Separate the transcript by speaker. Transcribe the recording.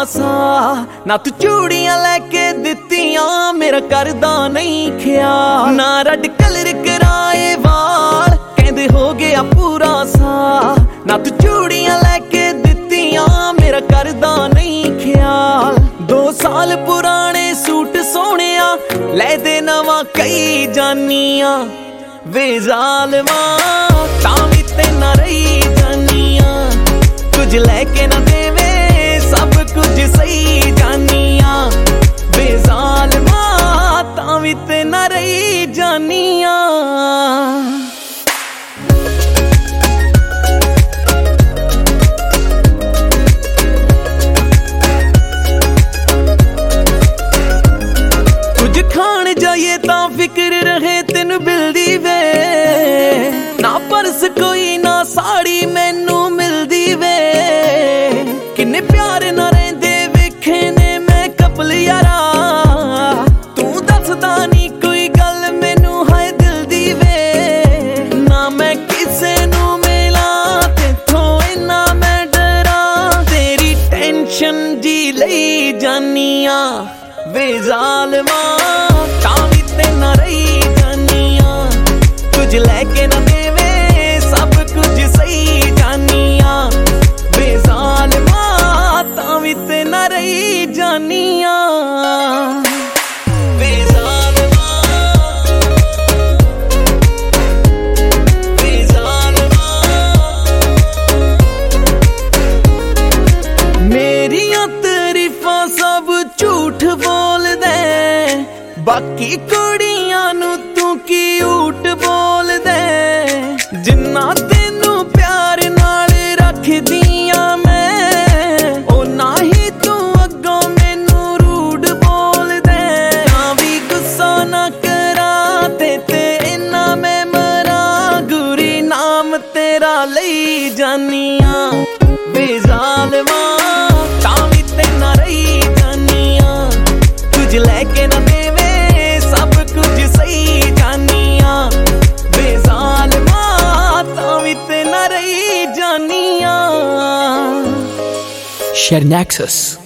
Speaker 1: सा ना तू चूड़ियां लैके दित्तियां मेरा करदा नहीं ख्याल ना रेड कलर कराए वाल कहंदे हो गया पूरा सा ना तू चूड़ियां लैके दित्तियां मेरा करदा नहीं ख्याल 2 साल पुराने सूट सोहणिया लै दे नवा कई जानियां वे ज़ालिमा तां वी ते ना रही जानियां कुछ लैके ना देवे सब कुछ सही जानियां वे ज़ालिमा तां वी ते ना रही जानियां खान जाइए ता फिक्र रहे तेन मिलदी वे ना परस कोई ना साड़ी मैनू मिलदी वे किन्ने प्यार ना रहिंदे वेखे ने मैं कपल यारा तू दसदा नी कोई गल मैनू हाय दिल दी वे ना मैं किसे नू मिला तेथों इन्ना मैं डरा तेरी टेंशन जी लई जानियां वे ज़ालिमा तां वी ते ना रही जानियां कुछ लैके ना देवे सब कुछ सही जानियां वे ज़ालिमा तां वी ते ना रही जानियां वे ज़ालिमा वे ज़ालिमा मेरियां तारीफां सब झूठ बोल दे बाकी कुड़ियां नू तू की ऊट बोल दे जिन्ना तेनू प्यार नाल रखदियां मैं ओ ना ही तू अगों मैनू रूड बोल दे ना भी गुस्सा ना करा ते इन्ना मैं मरा गुरी नाम तेरा लई जानियां वे ज़ालिमा तां वी ते ना रही जानियां कुछ लैके ना देवे सब कुछ सही जानियां वे ज़ालिमा तां वी ते ना रही जानियां
Speaker 2: Share Nexus.